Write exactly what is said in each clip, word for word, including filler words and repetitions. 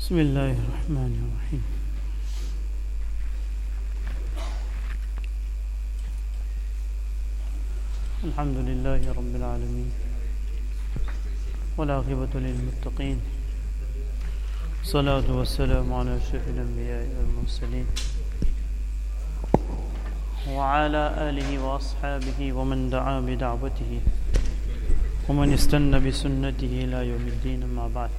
बिस्मिल्लाहिर्रहमानिर्रहीम। अल्हम्दुलिल्लाहि रब्बिल आलमीन वल आक़िबतु लिल मुत्तक़ीन सलातु वस्सलामु अला अशरफिल अंबिया'i वल मुरसलीन व अला आलिहि व अस्हाबिहि व मन दआ बिदअवतिहि व मन इस्तन्ना बिसुन्नतिहि इला यौमिद्दीन। अम्मा बअद।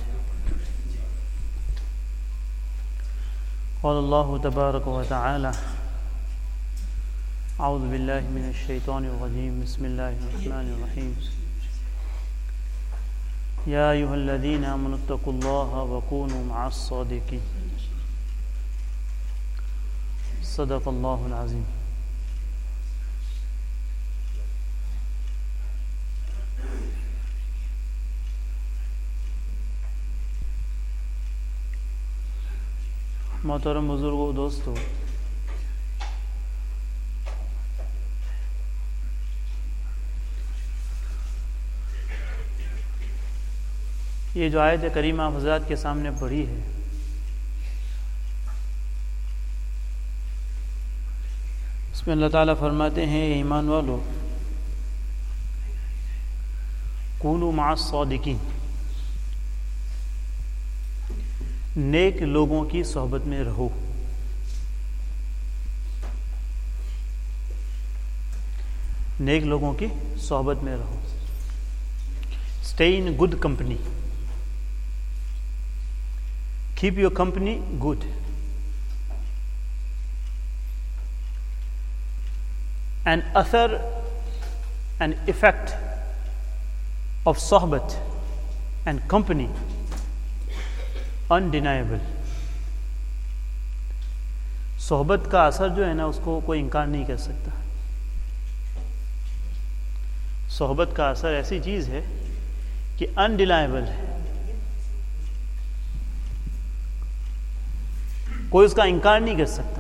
क़ाल अल्लाहु तबारक व तआला अऊज़ु बिल्लाहि मिनश शैतानिर रजीम। बिस्मिल्लाहिर रहमानिर रहीम। या अय्युहल्लज़ीना आमनुत्तक़ुल्लाहा व कूनू मअस सादिक़ीन। सदक़ल्लाहुल अज़ीम। मोहतरम बुजुर्गों, दोस्तों, ये जो आयत करीमा हज़रात के सामने पढ़ी है, इसमें अल्लाह ताला फरमाते हैं, ईमान वालों, कूनू मअस सादिकीन, नेक लोगों की सोहबत में रहो। नेक लोगों की सोहबत में रहो। Stay in good company. Keep your company good. An असर एन इफेक्ट ऑफ सोहबत एंड कंपनी अनडिनाइबल। सोहबत का असर जो है ना, उसको कोई इनकार नहीं कर सकता। सोहबत का असर ऐसी चीज है कि अनडिनाइबल है, कोई उसका इनकार नहीं कर सकता।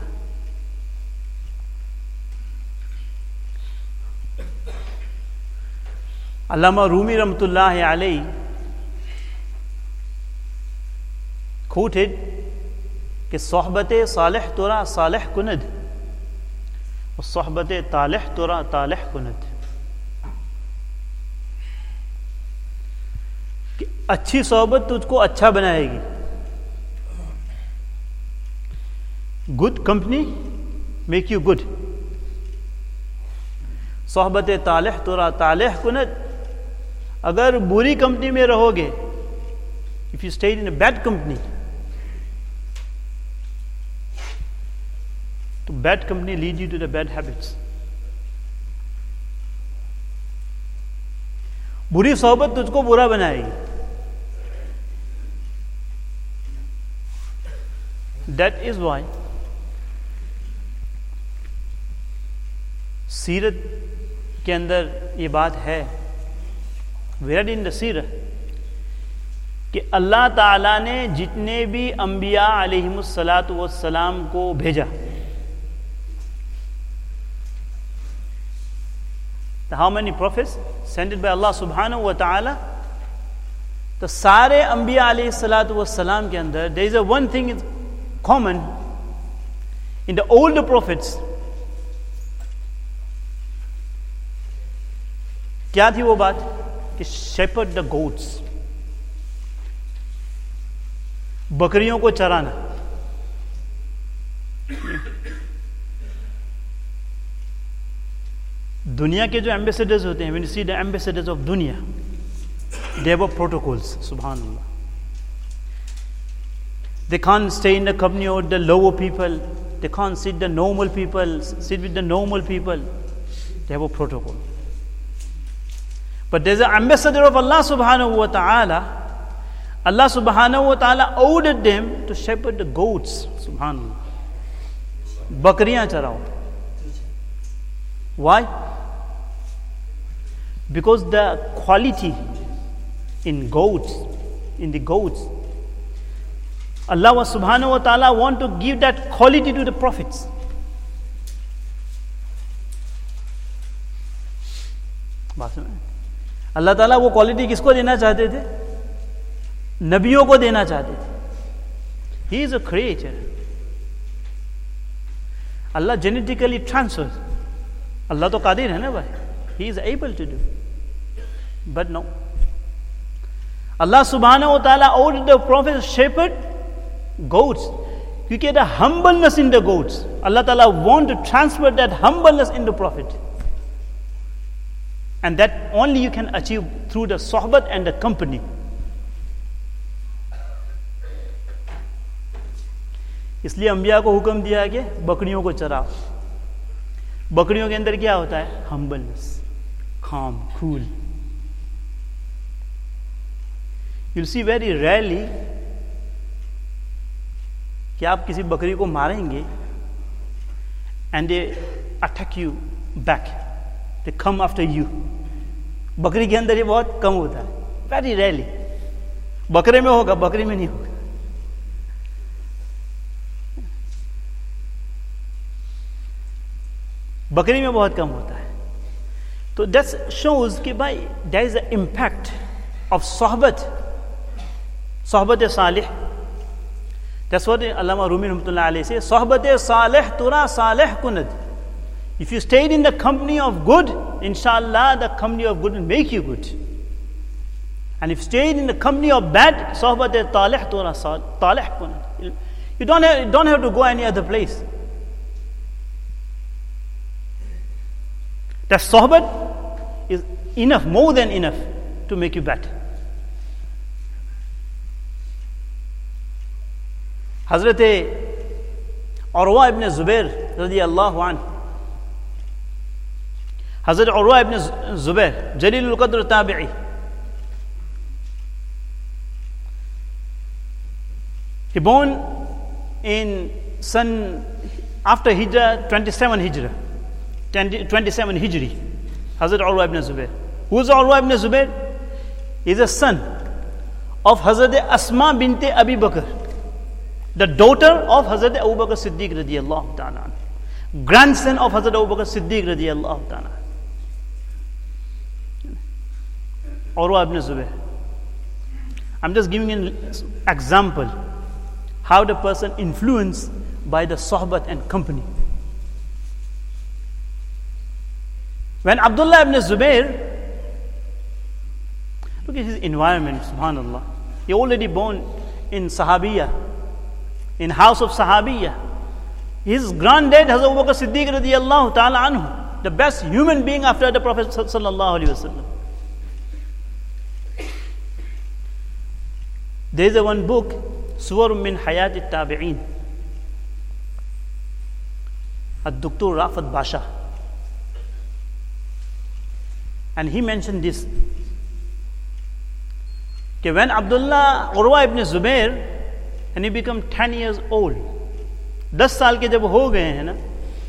अल्लामा रूमी रहमतुल्लाह अलैहि quoted कि सोहबत सालिह तोरा सालिह कुनद और सोहबत तालिह तोरा तालिह कुनद। कि अच्छी सोहबत तुझको अच्छा बनाएगी। Good company make you good. सोहबत तालिह तोरा तालिह कुनद। अगर बुरी कंपनी में रहोगे, if you stay in a bad company, तो bad company lead you to the bad habits. बुरी सोहबत तुझको बुरा बनाएगी। दैट इज वाई सीरत के अंदर ये बात है, वी रेड इन द सीरत, कि अल्लाह ताला ने जितने भी अंबिया अलैहिमुस्सलातु वस्सलाम को भेजा, how many prophets sent by Allah subhanahu wa ta'ala, तो सारे अंबिया अलैहिस्सलातु वस्सलाम के अंदर there is a one thing is common in the older prophets. क्या थी वो बात? कि shepherd the goats, बकरियों को चराना। दुनिया के जो एम्बेसडर्स होते हैं, when you see the ambassadors of दुनिया, they have protocols. Subhanallah. They can't stay in the company of the lower people. They can't sit the normal people, sit with the normal people. They have a protocol. But there's an ambassador of Allah subhanahu wa ta'ala. Allah subhanahu wa ta'ala ordered them to shepherd the goats. Subhanallah. बकरियां चराओ। Why? Because the quality in goats, in the goats, Allah subhanahu wa ta'ala want to give that quality to the prophets. अल्लाह ताला वो क्वालिटी किसको देना चाहते थे? नबियों को देना चाहते थे। He is a creator. Allah genetically transfers. Allah to qadir hai na bhai. He is able to do. But no. Allah subhanahu wa ta'ala ordered the Prophet shepherd goats. Because the humbleness in the goats. Allah ta'ala want to transfer that humbleness in the Prophet. And that only you can achieve through the sohbat and the company. इसलिए अंबिया को हुक्म दिया है कि बकरियों को चराओ. बकरियों के अंदर क्या होता है? Humbleness, calm, cool. You'll see very rarely कि आप किसी बकरी को मारेंगे and they attack you back. They come after you. बकरी के अंदर ये बहुत कम होता है. Very rarely. बकरे में होगा, बकरी में नहीं होगा. बकरी में बहुत कम होता है. तो that shows कि भाई there is an impact of sohbat, sohbat salih. That's what Allama Rumi rahmatullah alayhi says. Sohbat salih tura salih kunad. If you stayed in the company of good, inshallah the company of good will make you good. And if you stayed in the company of bad, sohbat talih tura talih kunad. You don't have, you don't have to go any other place. That sohbat is enough, more than enough to make you better. Hazrat Urwa ibn Zubair radiyallahu anhu. Hazrat Urwa ibn Zubair, Jalilul Qadr Tabi'i. He born in son after Hijrah, twenty-seven Hijrah. twenty-seven Hijri, Hazrat Urwa ibn Zubair. Who is Urwa ibn Zubair? He is a son of Hazrat Asma binte Abi Bakr, the daughter of Hazrat Abu Bakr Siddiq radiyallahu ta'ala, grandson of Hazrat Abu Bakr Siddiq radiyallahu ta'ala. Urwa ibn Zubair. I'm just giving an example how the person influenced by the sohbat and company. When Abdullah ibn Zubair, look at his environment, subhanallah. He already born in Sahabiyah, in house of Sahabiyah. His granddad, Hazrat Abu Bakr Siddiq radiyallahu ta'ala anhu, the best human being after the Prophet sallallahu alaihi wasallam. There is a one book, Suwar min Hayat al-Tabi'in. Ad-Doktor Rafat Basha. And he mentioned this. Okay, when Abdullah Urwa ibn Zubair, and he became ten years old, दस साल के जब हो गए हैं ना,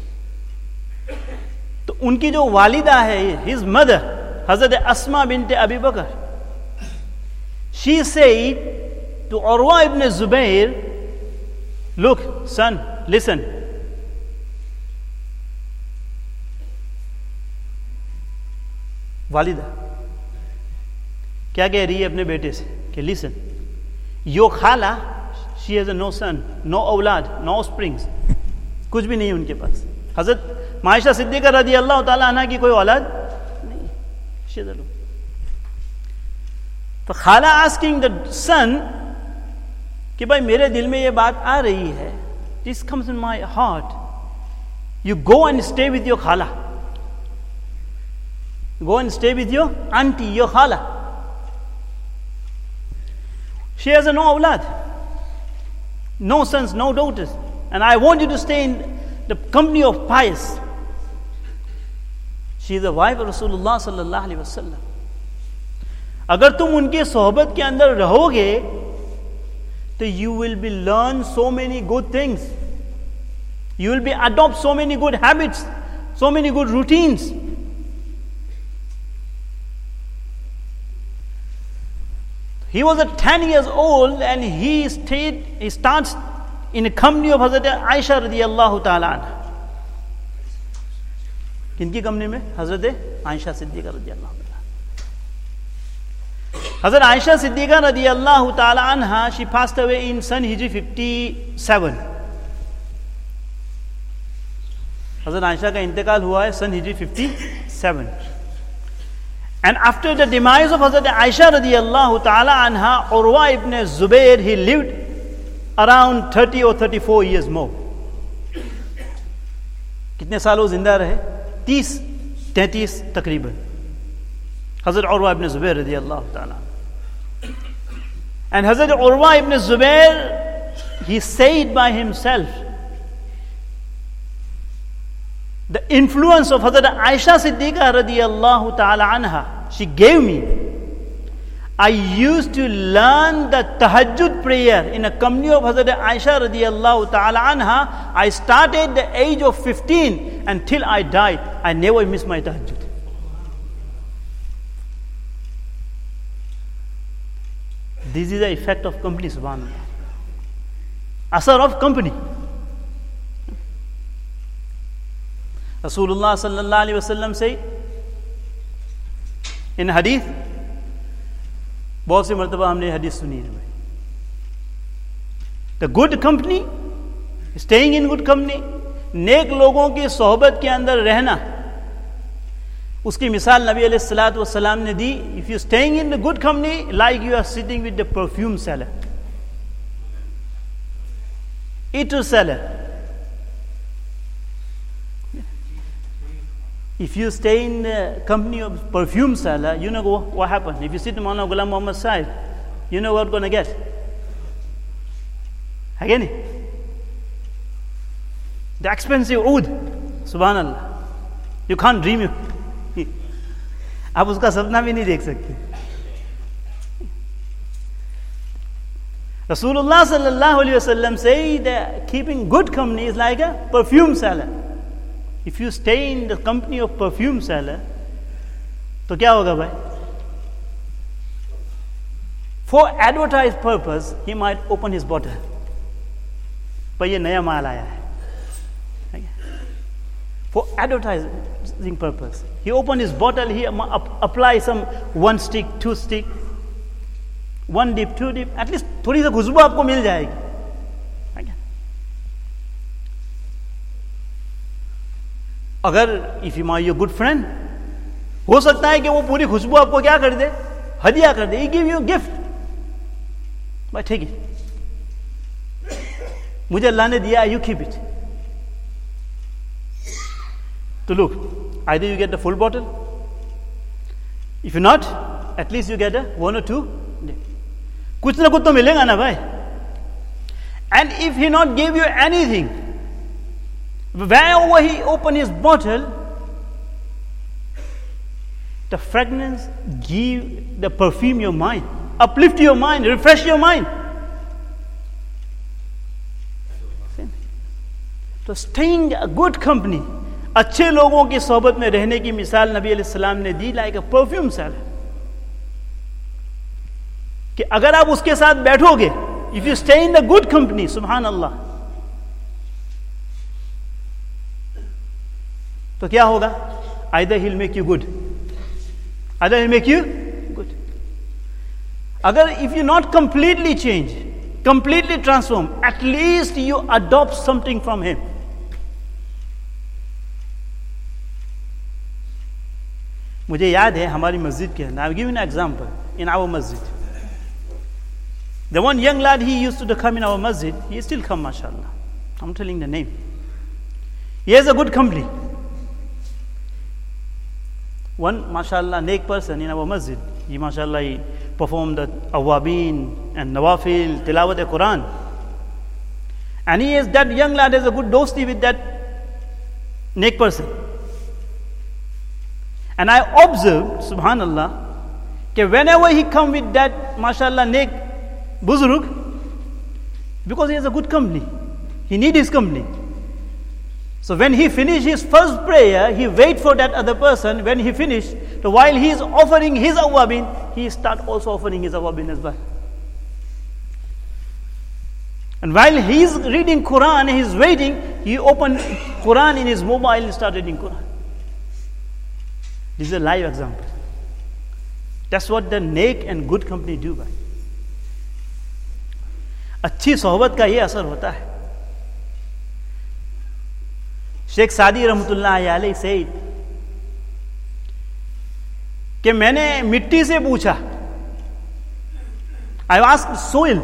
तो उनकी जो वालिदा है, his mother, Hazrat Asma bint Abi Bakr, she said to Urwa ibn Zubair, look, son, listen. वालिदा क्या कह रही है अपने बेटे से कि लिसन, यो खाला, she has no son, no औलाद, नो स्प्रिंग्स, कुछ भी नहीं उनके पास. हजरत मायशा सिद्दीका रदी अल्लाह ताला अन्हा की कोई औलाद नहीं. She is alone. तो खाला आस्किंग द सन कि भाई मेरे दिल में ये बात आ रही है, this comes in my heart, you go and stay with your खाला. Go and stay with your auntie, your khala. She has no awlad, no sons, no daughters. And I want you to stay in the company of pious. She is the wife of Rasulullah sallallahu alaihi wasallam. अगर तुम उनके सोहबत के अंदर रहोगे, तो you will be learn so many good things. You will be adopt so many good habits, so many good routines. He was at ten years old and he stayed, he starts in the company of Hazrat Aisha radiyallahu ta'ala anha. किनकी company में? हजरत आयशा सिद्दीका रज़ियल्लाहु अन्हा. Hazrat Aisha Siddiqa radiyallahu ta'ala anha, she passed away in Sun Hijri fifty-seven. Hazrat Aisha ka intikal hua hai Sun Hijri fifty-seven. And after the demise of Hazrat Aisha radiyallahu ta'ala anha, Urwa ibn Zubair, he lived around thirty or thirty-four years more. कितने सालों जिंदा रहे? तीस तैंतीस तकरीबन. Hazrat Urwa ibn Zubair radiyallahu ta'ala. And Hazrat Urwa ibn Zubair, he said by himself, the influence of Hazrat Aisha Siddiqa radiyallahu ta'ala anha, she gave me. I used to learn the tahajjud prayer in a company of Hazrat Aisha radiyallahu ta'ala anha. I started the age of fifteen until I died. I never missed my tahajjud. This is the effect of company, subhanAllah. Asar of company. Rasulullah sallallahu alaihi wasallam say in hadith, बहुत सी मर्तबा हमने हदीस सुनी है. The good company, staying in good company, नेक लोगों की सोहबत के अंदर रहना, उसकी मिसाल नबी अलैहिस्सलातु वस्सलाम ने दी. If you staying in the good company, like you are sitting with the perfume seller, eater seller. If you stay in the company of perfume seller, you know what, what happens. If you sit in Maulana Ghulam Muhammad's side, you know what you're going to get. Again, the expensive oud, subhanallah. You can't dream it. आप उसका सपना भी नहीं देख सकते. Rasulullah sallallahu alaihi wasallam say that keeping good company is like a perfume seller. If you stay in the company of perfume seller, तो क्या होगा भाई? For advertised purpose, he might open his bottle. पर ये नया माल आया है. For advertising purpose, he open his bottle. He apply some one stick, two stick, one dip, two dip. At least थोड़ी सी खुशबू आपको मिल जाएगी. अगर if you are your good friend, हो सकता है कि वो पूरी खुशबू आपको क्या कर दे, हदिया कर दे. ही गिव यू गिफ्ट, भाई ठीक है, मुझे अल्लाह ने दिया, यू कीप इट. तो look, either you get the full bottle, if you not, at least you get a one or two. कुछ ना कुछ तो मिलेगा ना भाई. And if he not give you anything, wherever he open his bottle, the fragrance give the perfume your mind, uplift your mind, refresh your mind. तो staying a good company, अच्छे लोगों की सोहबत में रहने की मिसाल नबी अलैहिस्सलाम ने दी लाइक अ परफ्यूम सेलर. कि अगर आप उसके साथ बैठोगे, if you stay in the good company, सुभान अल्लाह, तो क्या होगा? Either he'll make you good, either he'll make you good. अगर if you not completely change, completely transform, at least you adopt something from him. मुझे याद है हमारी मस्जिद के अंदर, I'll give you an example. In our masjid, the one young lad, he used to come in our masjid. He still come, mashallah. I'm telling the name. He has a good company. One, mashallah, neek person in our masjid. He, mashallah, he performed the awabin and nawafil, tilawat al-Quran. And he is, that young lad has a good dosti with that neek person. And I observed, subhanallah, that whenever he come with that, mashallah, neek buzurg, because he has a good company, he need his company. So when he finish his first prayer, he wait for that other person. When he finish, so while he is offering his awabin, he start also offering his awabin as well. And while he is reading Quran, he is waiting, he open Quran in his mobile and start reading Quran. This is a live example. That's what the neck and good company do by. अच्छी सोहबत का ये असर होता है. Sheikh Saadi रहमतुल्लाह अलैह said कि मैंने मिट्टी से पूछा, आई आस्क्ड सोइल,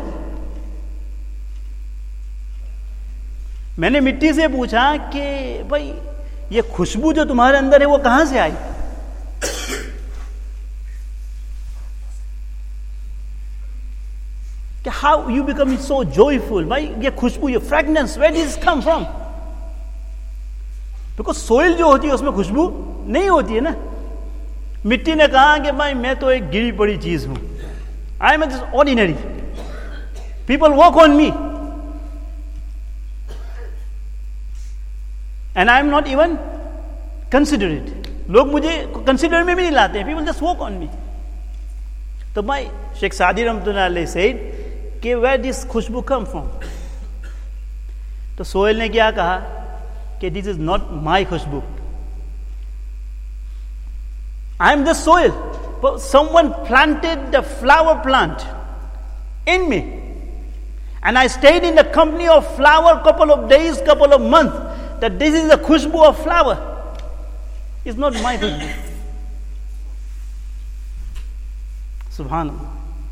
मैंने मिट्टी से पूछा कि भाई ये खुशबू जो तुम्हारे अंदर है वो कहां से आई? कि how you become so joyful, भाई ये खुशबू, ये fragrance, where did it come from? Because soil जो होती है उसमें खुशबू नहीं होती है ना. मिट्टी ने कहा कि भाई मैं तो एक गिरी पड़ी चीज हूं, I am just ordinary, people walk on me and I am not even considered. लोग मुझे कंसिडर में भी नहीं लाते हैं, people just walk on me. तो भाई शेख सादी रहमतुल्लाह अलैह सेड कि वेयर दिस खुशबू कम फ्रॉम? तो सोहेल ने क्या कहा कि दिस इज नॉट माई खुशबू, I am the soil, someone planted the flower plant in me and I stayed in the company of flower couple of days, couple of month, that this is the खुशबू of flower, is not my खुशबू. सुभान अल्लाह.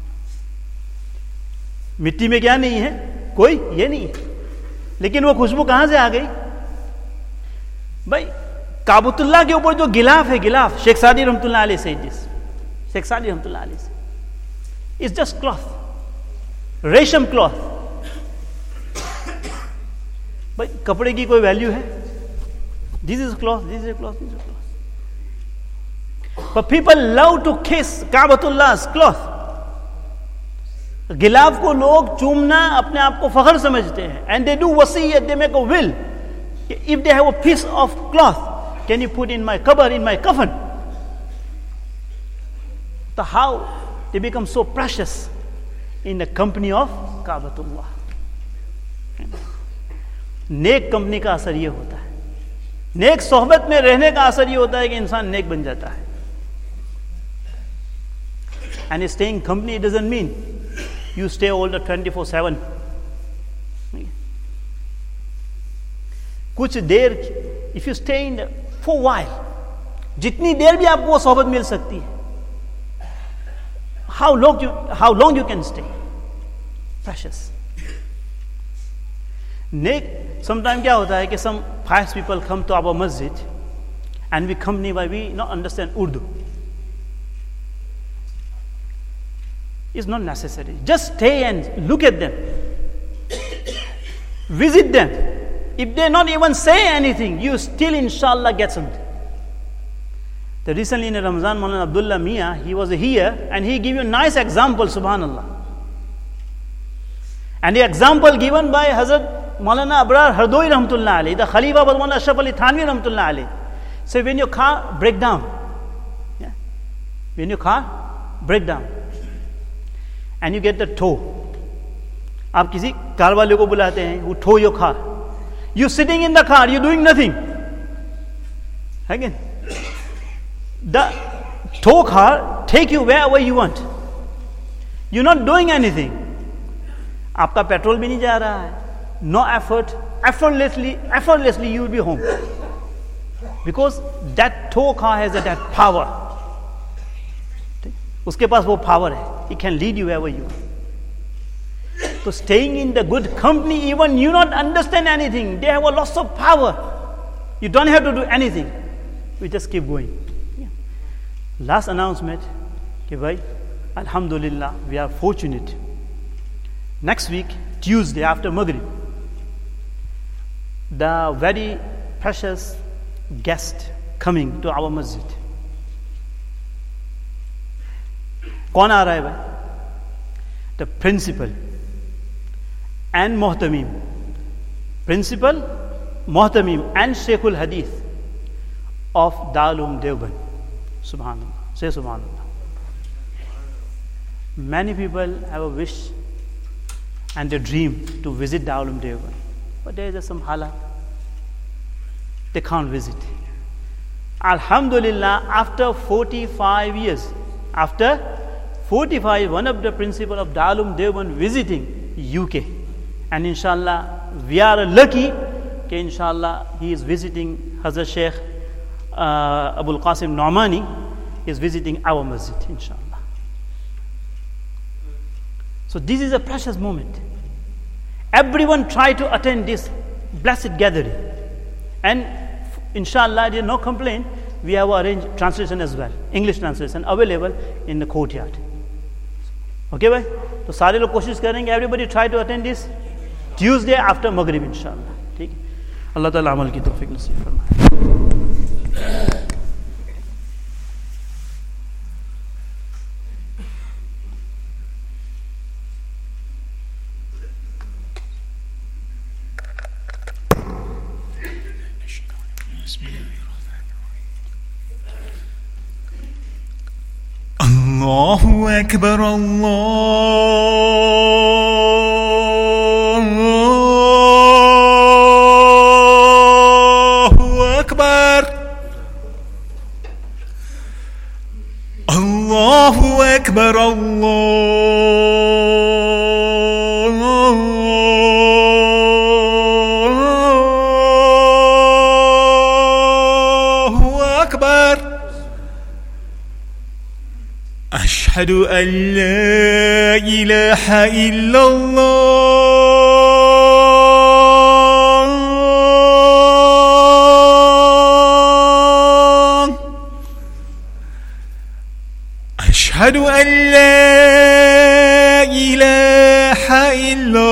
मिट्टी में क्या नहीं है? कोई ये नहीं है, लेकिन वो खुशबू कहां से आ गई? भाई काबतुल्लाह के ऊपर जो गिलाफ है, गिलाफ, शेख सादी रहमतुल्लाह अलैह से, शेख सादी रहमतुल्लाह अलैह से, इट्स जस्ट क्लॉथ, रेशम क्लॉथ. भाई कपड़े की कोई वैल्यू है? This is cloth, this is cloth, this is cloth. But people love to kiss Kaabatullah's cloth. गिलाफ को लोग चूमना अपने आप को फख्र समझते हैं. And they do wasiyat, they make a will. If they have a piece of cloth, can you put in my qabr, in my coffin? So how they become so precious in the company of Kaabatullah. नेक company का असर ये होता है, नेक सोहबत में रहने का असर ये होता है कि इंसान नेक बन जाता है. And staying company doesn't mean you stay all the twenty-four seven. कुछ देर, if you stay in the, for a while, जितनी देर भी आपको वो सोहबत मिल सकती है, how long you how long you can stay, precious. नेक sometimes क्या होता है कि some pious people come to our masjid and we come nearby, we not understand Urdu. It's not necessary. Just stay and look at them. Visit them. If they not even say anything, you still inshallah get something. The recently in Ramadan, Maulana Abdullah Mia, he was here and he gave you a nice example, subhanallah. And the example given by Hazrat Maulana Abrar Hardoi Rahmatullah Ali, the Khalifa was Maulana Ashraf Ali Thanvi Rahmatullah Ali. So when your car break down, yeah, when your car break down, and you get the tow, आप किसी कार वाले को बुलाते हैं, who tow your car. You sitting in the car, you doing nothing. Again, the tow car take you wherever you want. You're not doing anything. आपका petrol भी नहीं जा रहा है. No effort. Effortlessly, effortlessly you will be home. Because that tow car has that power. उसके पास वो power है. It can lead you wherever you want. So staying in the good company, even you not understand anything, they have a lots of power. You don't have to do anything. You just keep going. Yeah. Last announcement, कि भाई, Alhamdulillah, we are fortunate. Next week, Tuesday after Maghrib, the very precious guest coming to our masjid. कौन आ रहा है भाई? The principal and Muhtamim. Principal, Muhtamim and Sheikhul Hadith of Darul Deoband. Subhanallah. Say Subhanallah. Many people have a wish and a dream to visit Darul Deoband. But there is some halat. They can't visit. Alhamdulillah, after forty-five years, after forty-five, one of the principal of Darul Deoband visiting U K. And inshallah, we are lucky that inshallah he is visiting Hazrat Sheikh uh, Abul Qasim Nomani is visiting our masjid, inshallah. So this is a precious moment. Everyone try to attend this blessed gathering. And inshallah, there is no complaint. We have arranged translation as well, English translation available in the courtyard. Okay, bhai? So सारे लोग कोशिश करेंगे. Everybody try to attend this Tuesday after Maghrib, inshallah. ठीक? अल्लाह ताला अमल की तौफीक नसीब फरमाए. Allahu Akbar, Allahu Akbar, Allahu Akbar, Allahu Akbar. أشهد أن لا إله إلا الله أشهد أن لا إله إلا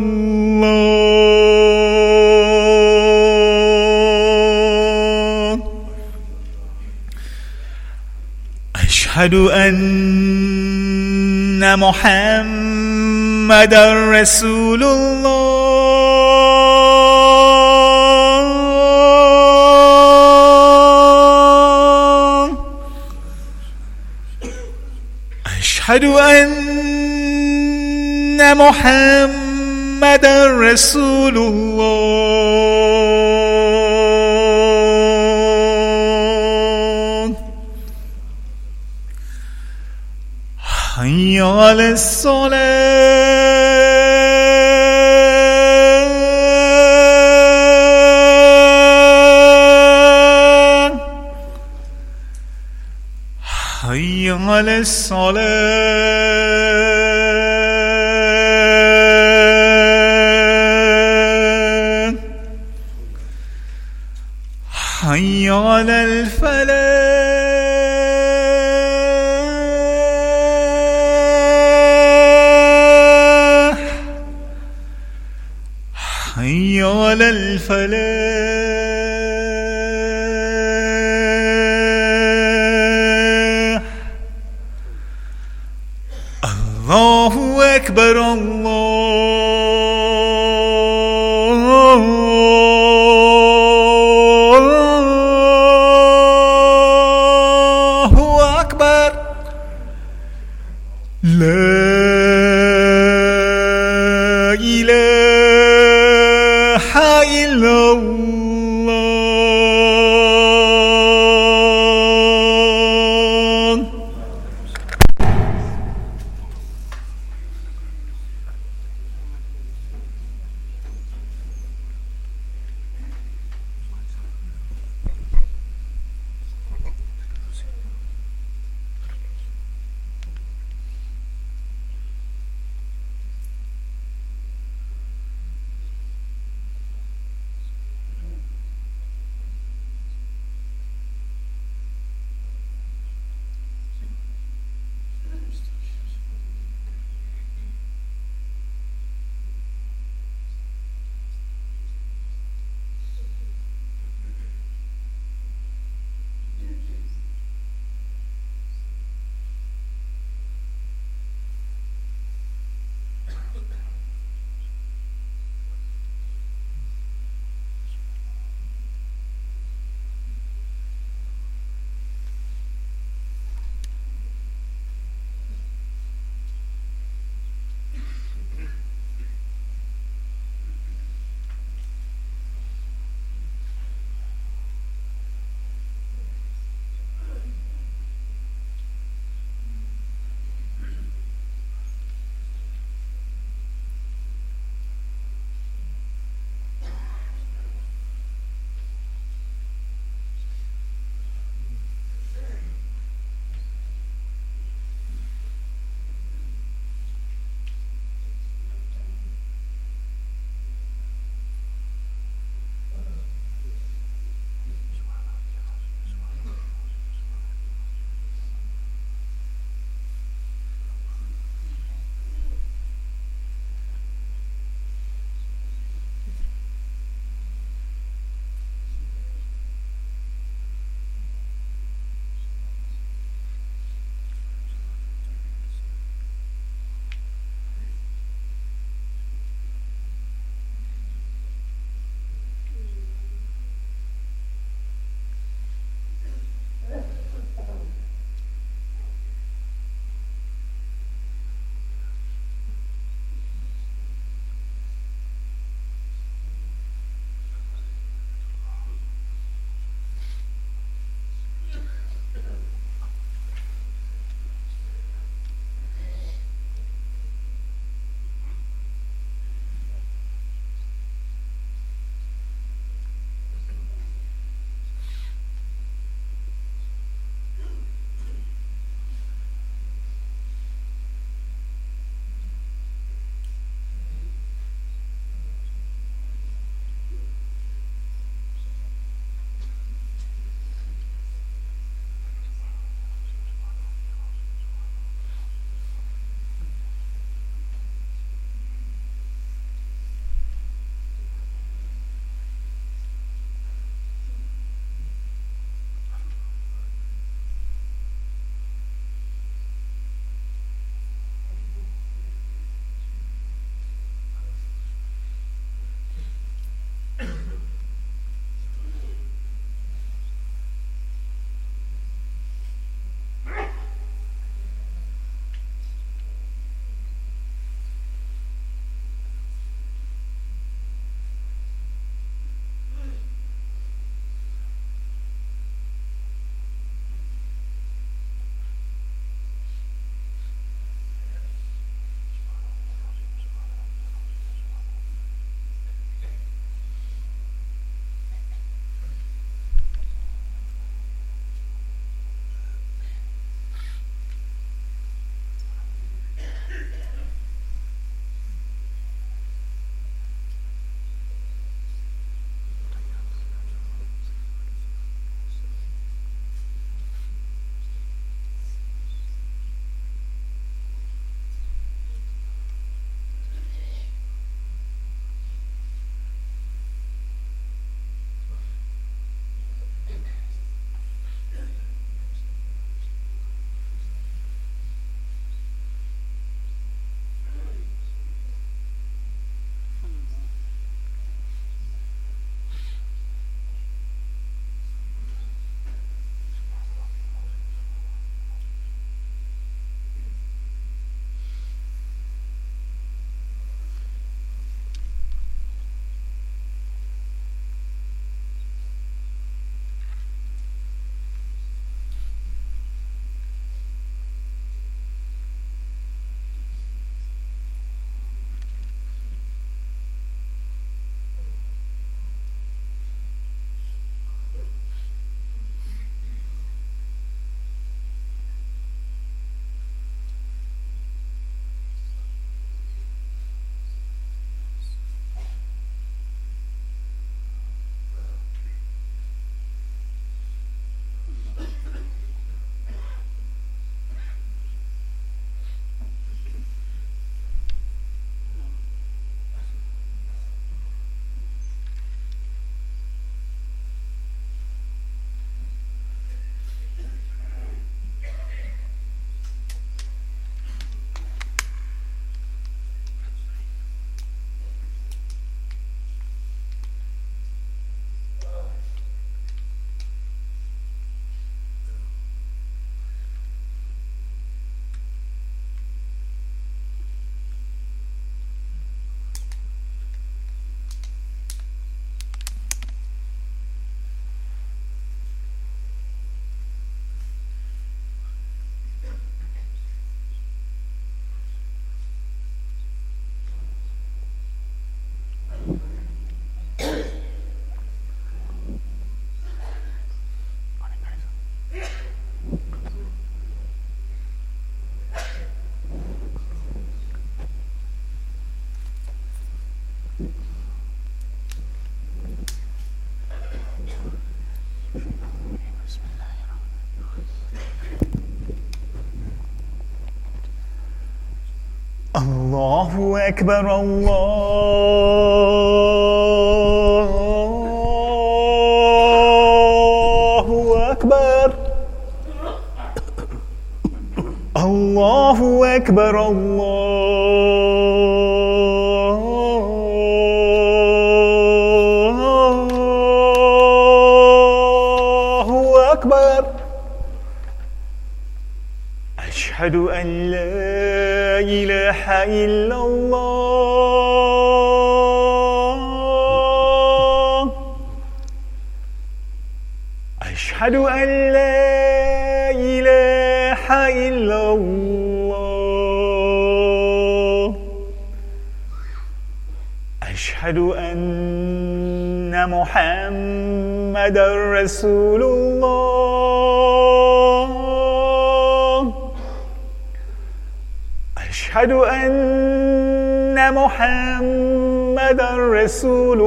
الله أشهد أن محمد رسول الله أشهد أن محمد رسول الله حي على الصلاة حي على الصلاة حي على الفلاح حي على الفلاح الله أكبر الله أكبر لا إله إلا الله الله أكبر الله أكبر الله أكبر الله أكبر أشهد أن لا إله إلا الله أشهد أن لا إله إلا الله أشهد أن محمدًا رسول الله أشهد أن محمدًا رسول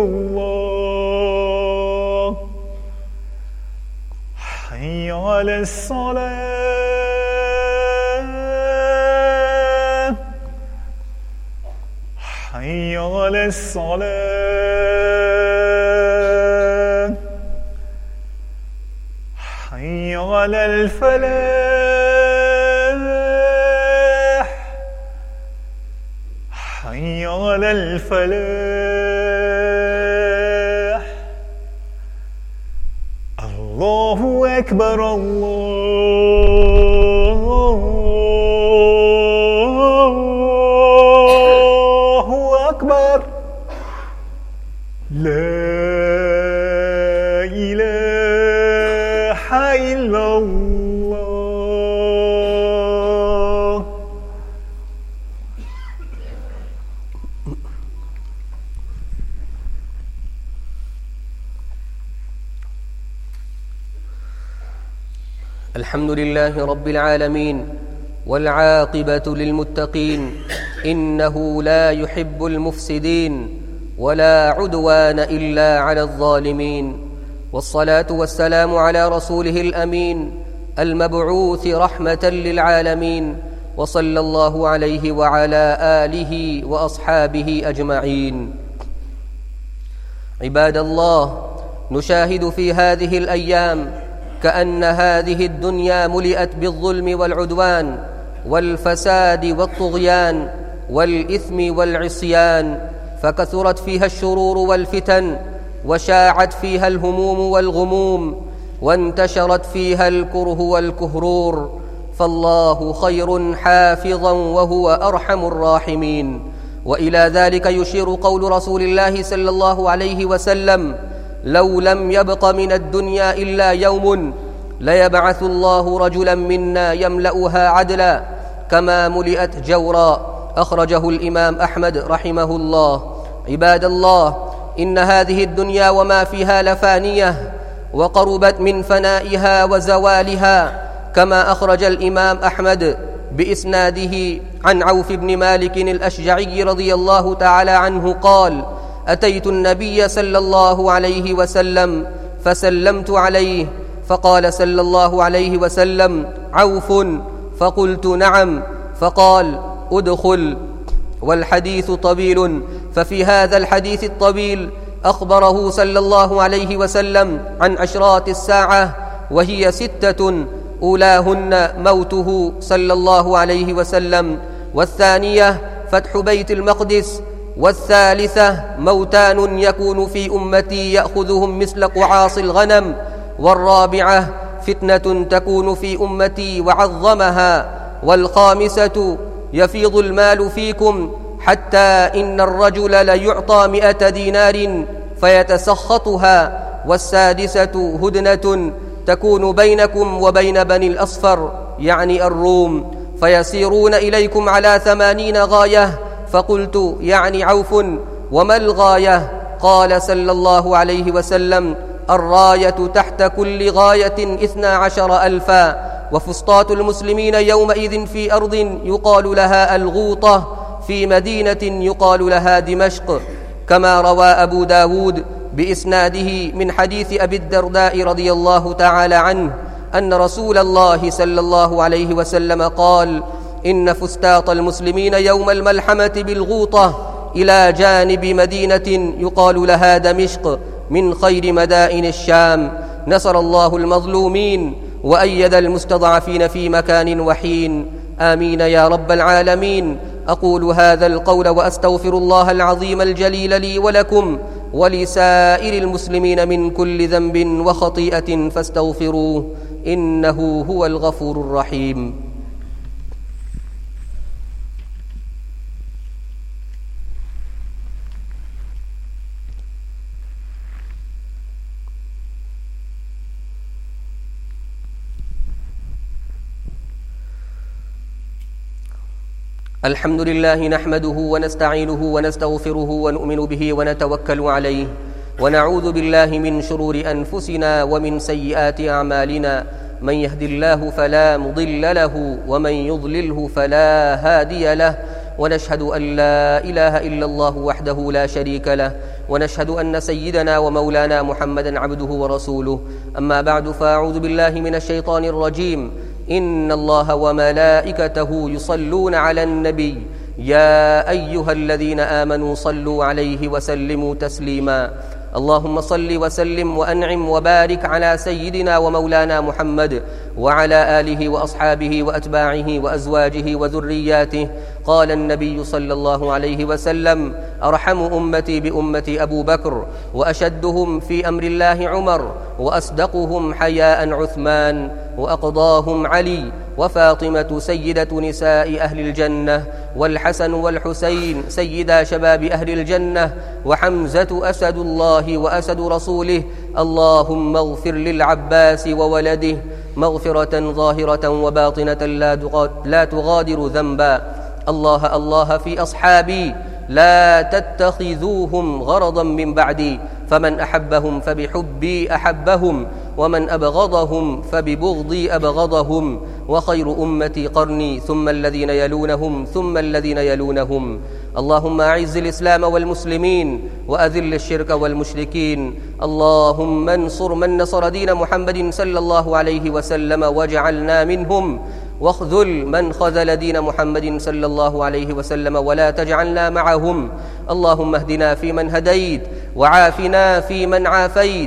الله حي على الصلاة حي على الصلاة حي على الفلاح حي على الفلاح الله أكبر الله أكبر لا إله إلا الله. الحمد لله رب العالمين والعاقبة للمتقين إنه لا يحب المفسدين ولا عدوان إلا على الظالمين والصلاة والسلام على رسوله الأمين المبعوث رحمة للعالمين وصلى الله عليه وعلى آله وأصحابه أجمعين. عباد الله، نشاهد في هذه الأيام كأن هذه الدنيا ملئت بالظلم والعدوان والفساد والطغيان والإثم والعصيان، فكثرت فيها الشرور والفتن، وشاعت فيها الهموم والغموم، وانتشرت فيها الكره والكهرور، فالله خير حافظا وهو أرحم الراحمين. وإلى ذلك يشير قول رسول الله صلى الله عليه وسلم: لو لم يبق من الدنيا إلا يوم ليبعث الله رجلا منا يملأها عدلا كما ملئت جورا. أخرجه الإمام أحمد رحمه الله. عباد الله، إن هذه الدنيا وما فيها لفانية، وقربت من فنائها وزوالها، كما أخرج الإمام أحمد بإسناده عن عوف بن مالك الأشجعي رضي الله تعالى عنه قال: أتيت النبي صلى الله عليه وسلم فسلمت عليه، فقال صلى الله عليه وسلم: عوف؟ فقلت: نعم. فقال: ادخل. والحديث طويل، ففي هذا الحديث الطويل أخبره صلى الله عليه وسلم عن أشراط الساعة، وهي ستة: أولاهن موته صلى الله عليه وسلم، والثانية فتح بيت المقدس، والثالثة موتان يكون في أمتي يأخذهم مثل قعاص الغنم، والرابعة فتنة تكون في أمتي وعظمها، والخامسة يفيض المال فيكم حتى إن الرجل ليعطى مئة دينار فيتسخطها، والسادسة هدنة تكون بينكم وبين بني الأصفر يعني الروم، فيسيرون إليكم على ثمانين غاية. فقلت: يعني عوف وما الغاية؟ قال صلى الله عليه وسلم: الراية تحت كل غاية اثنا عشر ألفا، وفسطاط المسلمين يومئذ في أرض يقال لها الغوطة، في مدينة يقال لها دمشق. كما روى أبو داود بإسناده من حديث أبي الدرداء رضي الله تعالى عنه أن رسول الله صلى الله عليه وسلم قال: إن فستاط المسلمين يوم الملحمة بالغوطة إلى جانب مدينة يقال لها دمشق من خير مدائن الشام، نصر الله المظلومين وأيد المستضعفين في مكان وحين. آمين يا رب العالمين. أقول هذا القول وأستغفر الله العظيم الجليل لي ولكم ولسائر المسلمين من كل ذنب وخطيئة فاستغفروه إنه هو الغفور الرحيم. الحمد لله نحمده ونستعينه ونستغفره ونؤمن به ونتوكل عليه، ونعوذ بالله من شرور أنفسنا ومن سيئات أعمالنا، من يهد الله فلا مضل له ومن يضلله فلا هادي له، ونشهد أن لا إله إلا الله وحده لا شريك له، ونشهد أن سيدنا ومولانا محمدا عبده ورسوله. أما بعد، فأعوذ بالله من الشيطان الرجيم. إن الله وملائكته يصلون على النبي يا أيها الذين آمنوا صلوا عليه وسلموا تسليما. اللهم صل وسلم وأنعم وبارك على سيدنا ومولانا محمد وعلى آله وأصحابه وأتباعه وأزواجه وذرياته. قال النبي صلى الله عليه وسلم: أرحم أمتي بأمتي أبو بكر، وأشدهم في أمر الله عمر، وأصدقهم حياء عثمان، وأقضاهم علي، وفاطمة سيدة نساء أهل الجنة، والحسن والحسين سيدا شباب أهل الجنة، وحمزة أسد الله وأسد رسوله. اللهم اغفر للعباس وولده مغفرة ظاهرة وباطنة لا تغادر ذنبا. الله الله في أصحابي لا تتخذوهم غرضا من بعدي، فمن أحبهم فبحبي أحبهم، ومن أبغضهم فببغضي أبغضهم، وخير أمتي قرني ثم الذين يلونهم ثم الذين يلونهم. اللهم أعز الإسلام والمسلمين وأذل الشرك والمشركين. اللهم انصر من نصر دين محمد صلى الله عليه وسلم واجعلنا منهم، واخذل من خذل دين محمد صلى الله عليه وسلم ولا تجعلنا معهم. اللهم اهدنا فيمن هديت، وعافنا فيمن عافيت،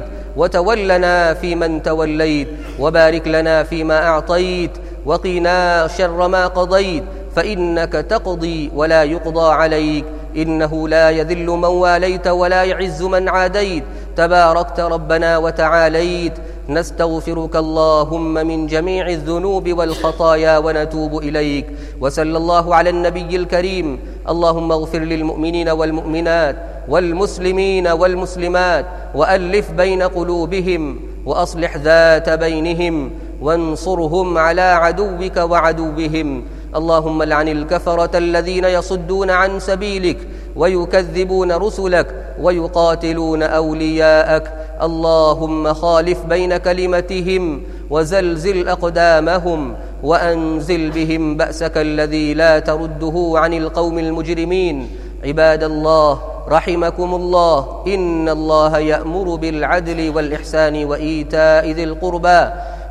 وتولنا فيمن توليت، وبارك لنا فيما أعطيت، وقنا شر ما قضيت، فإنك تقضي ولا يقضى عليك، إنه لا يذل من واليت ولا يعز من عاديت، تباركت ربنا وتعاليت. نستغفرك اللهم من جميع الذنوب والخطايا ونتوب إليك. وصلى الله على النبي الكريم. اللهم اغفر للمؤمنين والمؤمنات والمسلمين والمسلمات، وألف بين قلوبهم، وأصلح ذات بينهم، وانصرهم على عدوك وعدوهم. اللهم لعن الكفرة الذين يصدون عن سبيلك ويكذبون رسلك ويقاتلون أولياءك. اللهم خالف بين كلمتهم وزلزل أقدامهم، وأنزل بهم بأسك الذي لا ترده عن القوم المجرمين. عباد الله رحمكم الله، إن الله يأمر بالعدل والإحسان وإيتاء ذي القربى،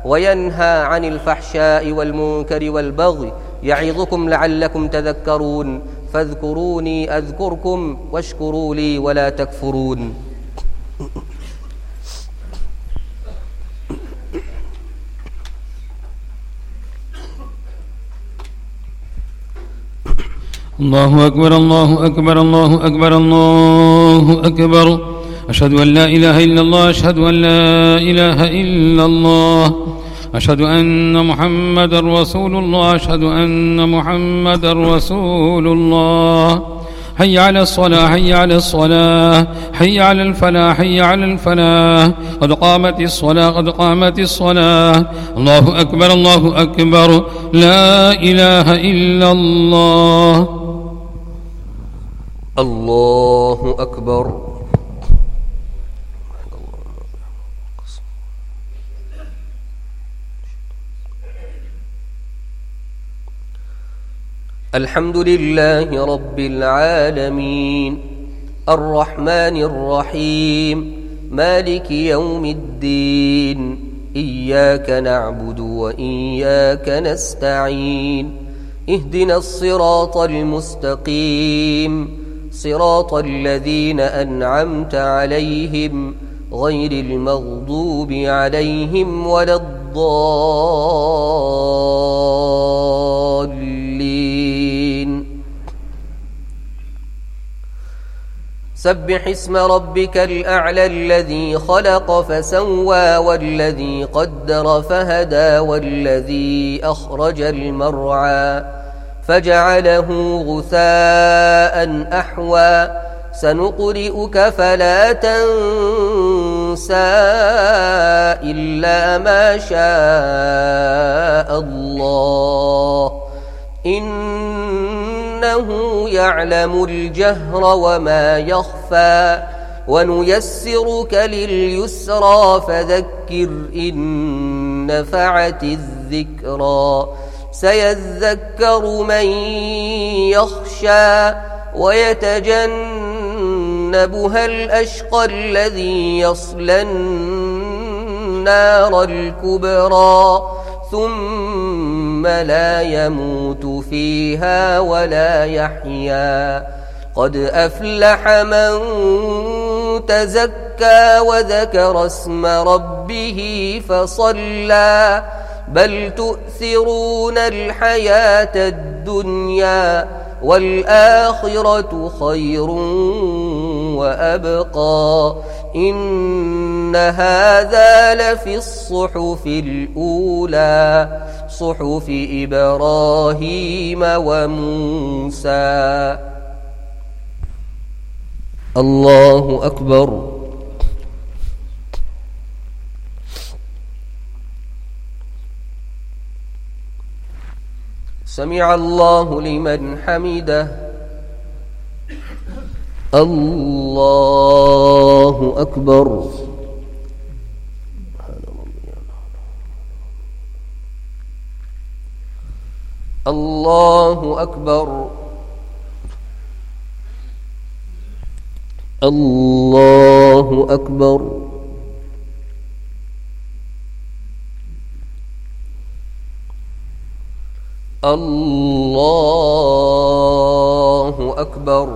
وينهى عن الفحشاء والمنكر والبغي، يعظكم لعلكم تذكرون. فاذكروني أذكركم، واشكروا لي ولا تكفرون. الله أكبر الله أكبر الله أكبر الله أكبر. أشهد أن لا إله إلا الله، أشهد أن لا إله إلا الله، أشهد أن محمدا رسول الله، أشهد أن محمدا رسول الله. حي على الصلاة، حي على الصلاة، حي على الفلاح، حي على الفلاح. قد قامت الصلاة، قد قامت الصلاة. الله أكبر الله أكبر. لا إله إلا الله. الله أكبر. الحمد لله رب العالمين، الرحمن الرحيم، مالك يوم الدين. إياك نعبد وإياك نستعين، اهدنا الصراط المستقيم صراط الذين أنعمت عليهم غير المغضوب عليهم ولا الضالين. سبح اسم ربك الأعلى الذي خلق فسوى والذي قدر فهدى والذي أخرج المرعى فجعله غثاء أحوى سنقرئك فلا تنسى إلا ما شاء الله إنه يعلم الجهر وما يخفى ونيسرك لليسرى فذكر إن نفعت الذكرى سيذكر من يخشى ويتجنبها الأشقى الذي يصلى النار الكبرى ثم لا يموت فيها ولا يحيا قد أفلح من تزكى وذكر اسم ربه فصلى بل تؤثرون الحياة الدنيا والآخرة خير وأبقى إن هذا لفي الصحف الأولى صحف إبراهيم وموسى. الله أكبر. سمع الله لمن حمده. الله أكبر. الله أكبر. الله أكبر. الله أكبر.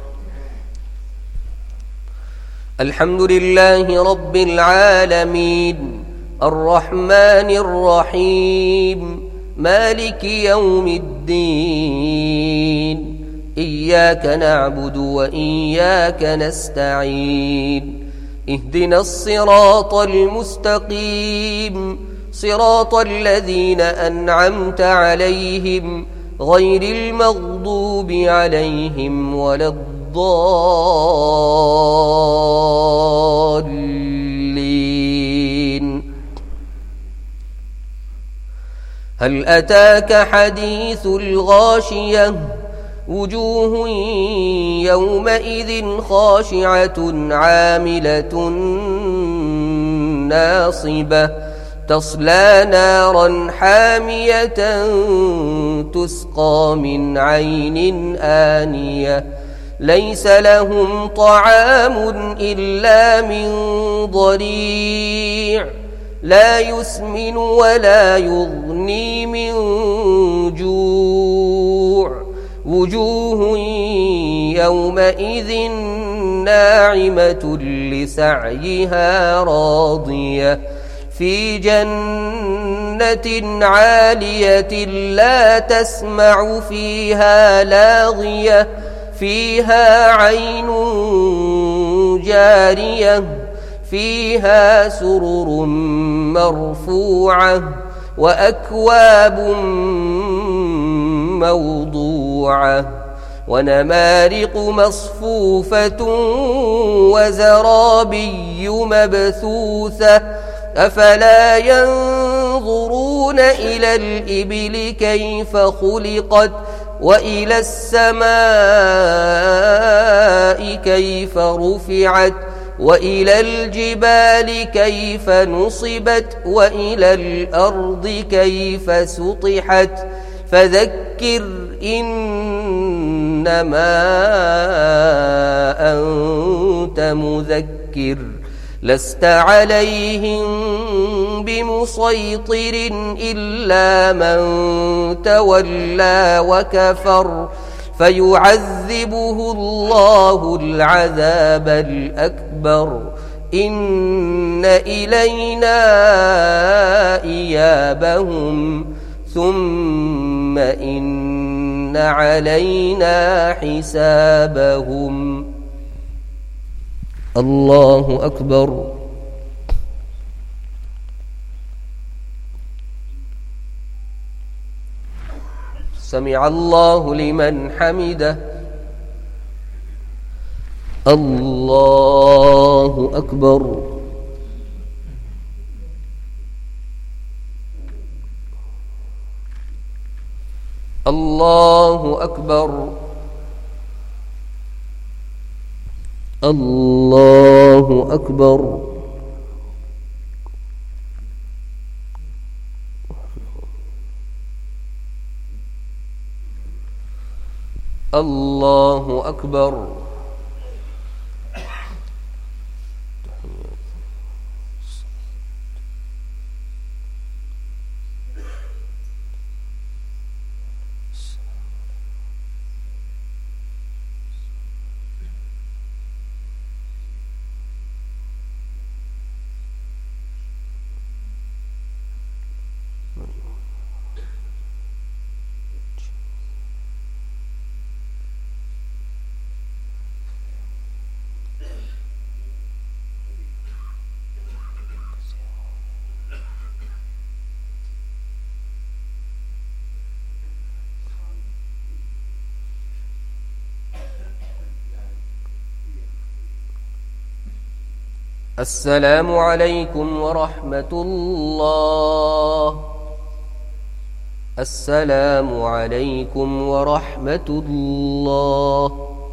الحمد لله رب العالمين الرحمن الرحيم مالك يوم الدين إياك نعبد وإياك نستعين اهدنا الصراط المستقيم صراط الذين أنعمت عليهم غير المغضوب عليهم ولا الضالين. هل أتاك حديث الغاشية وجوه يومئذ خاشعة عاملة ناصبة تصلى نارا حامية تسقى من عين آنية ليس لهم طعام إلا من ضريع لا يسمن ولا يغني من جوع وجوه يومئذ ناعمة لسعيها راضية في جنة عالية لا تسمع فيها لاغية فيها عين جارية فيها سرر مرفوعة وأكواب موضوعة ونمارق مصفوفة وزرابي مبثوثة أفلا ينظرون إلى الإبل كيف خلقت وإلى السماء كيف رفعت وإلى الجبال كيف نصبت وإلى الأرض كيف سطحت فذكر إنما أنت مذكر لست عليهم بمسيطر إلا من تولى وكفر فيعذبه الله العذاب الأكبر إن إلينا إيابهم ثم إن علينا حسابهم. الله أكبر. سمع الله لمن حمده. الله أكبر. الله أكبر. الله أكبر. الله أكبر. السلام عليكم ورحمة الله. السلام عليكم ورحمة الله.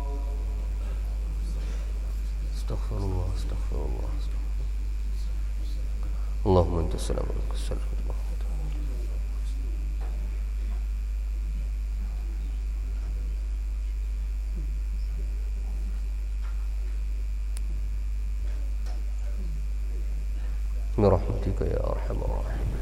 استغفر الله استغفر الله استغفر الله. اللهم أنت السلام عليك السلام. برحمتك يا أرحم الراحمين.